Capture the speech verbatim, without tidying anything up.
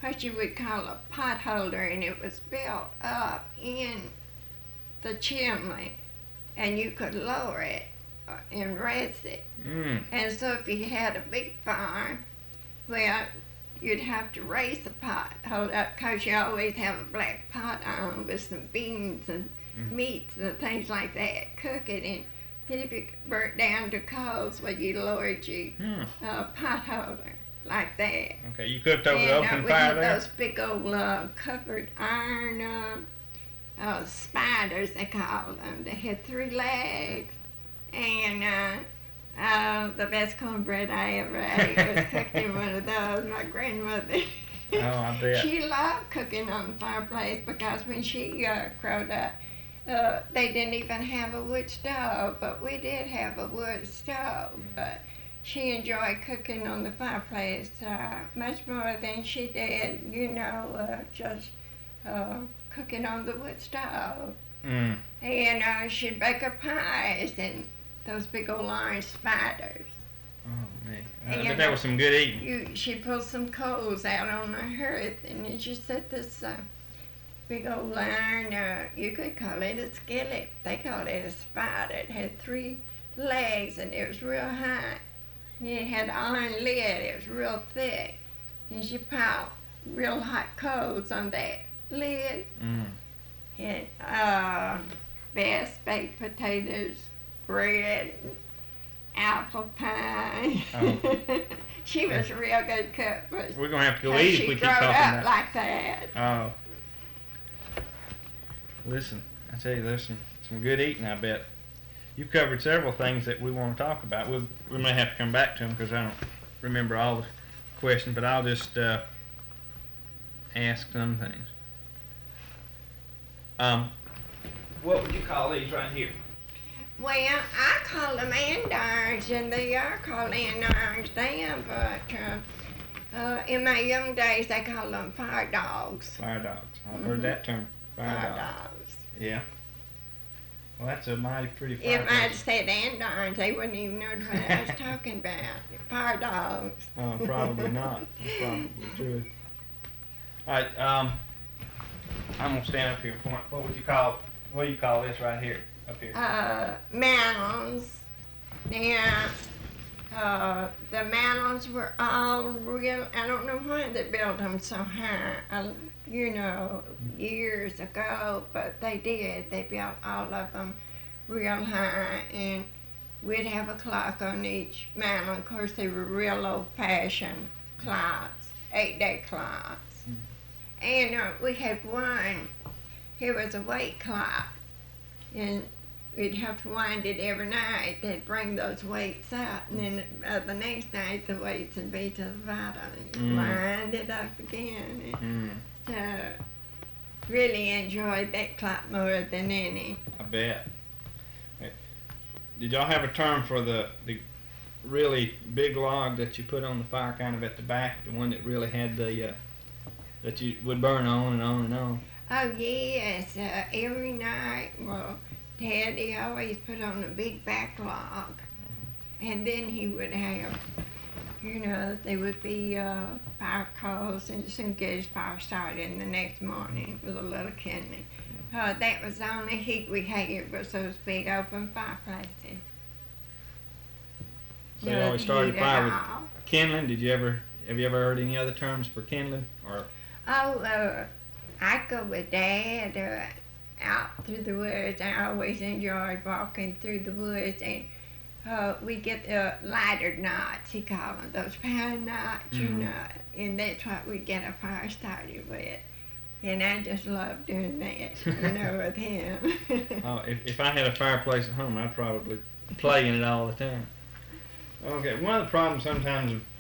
what you would call a pot holder, and it was built up in the chimney, and you could lower it uh, and raise it. Mm. And so if you had a big fire, well, you'd have to raise the pot holder because you always have a black pot on with some beans and Mm. meats and things like that. Cook it, and then if it burnt down to coals, well, you lowered your Mm. uh, pot holder like that. Okay, you cooked over and, the uh, open we fire had there? those big old uh, covered iron uh, uh, spiders, they called them. They had three legs, and uh, uh, the best cornbread I ever ate was cooked in one of those. My grandmother, Oh, I bet. she loved cooking on the fireplace because when she uh, growed up, uh, they didn't even have a wood stove, but we did have a wood stove. But she enjoyed cooking on the fireplace uh, much more than she did, you know, uh, just uh, cooking on the wood stove. Mm. And uh, she'd bake her pies and those big old iron spiders. Oh, man. Uh, And, but that was some good eating. You, she'd pull some coals out on the hearth, and then she set this uh, big old iron, uh, you could call it a skillet. They called it a spider. It had three legs, and it was real high. And it had an iron lid. It was real thick. And she piled real hot coals on that lid. Mm. And uh, best baked potatoes, bread, apple pie. Oh. She was a real good cook. But We're going to have to go 'cause eat if she we keep growed talking up about like that. Oh. Listen, I tell you, there's some, some good eating, I bet. You covered several things that we want to talk about. We'll, we may have to come back to them because I don't remember all the questions, but I'll just uh, ask some things. Um, what would you call these right here? Well, I call them andirons, and they are called andirons now, but uh, uh, in my young days, they called them fire dogs. Fire dogs. I've Mhm. heard that term. Fire, Fire dogs. dogs. Yeah. Well, that's a mighty pretty If I'd fireplace. said andirons, they wouldn't even know what I was talking about. Fire dogs. Oh, probably not. That's probably true. All right, um, I'm gonna stand up here. What, what would you call? What do you call this right here? Up here. Uh, mantles. Now, uh, the mantles were all real. I don't know why they built them so high. Uh, you know, years ago, but they did. They built all of them real high, and we'd have a clock on each mantle. Of course, they were real old-fashioned clocks, eight-day clocks. Mm. And uh, we had one. It was a weight clock, and we'd have to wind it every night. They'd bring those weights out, and then uh, the next night the weights would be to the bottom, and you Mm. wind it up again. And Mm, so, really enjoyed that clock more than any. I bet. Hey, did y'all have a term for the the really big log that you put on the fire, kind of at the back, the one that really had the uh, that you would burn on and on and on? Oh yes, uh, every night, well, Daddy always put on a big back log, and then he would have, you know, there would be uh, fire calls and just get his fire started the next morning with a little kindling. Uh, that was the only heat we had, was those big open fireplaces. So you No always started heat fire at with all. kindling. Did you ever have you ever heard any other terms for kindling? Or Oh, uh, I go with Dad uh, out through the woods. I always enjoyed walking through the woods, and uh, we get the lighter knots, he called them, those pine knots, you Mhm. know, and that's what we get a fire started with. And I just love doing that, you know, with him. oh, if if I had a fireplace at home, I'd probably play in it all the time. Okay, one of the problems sometimes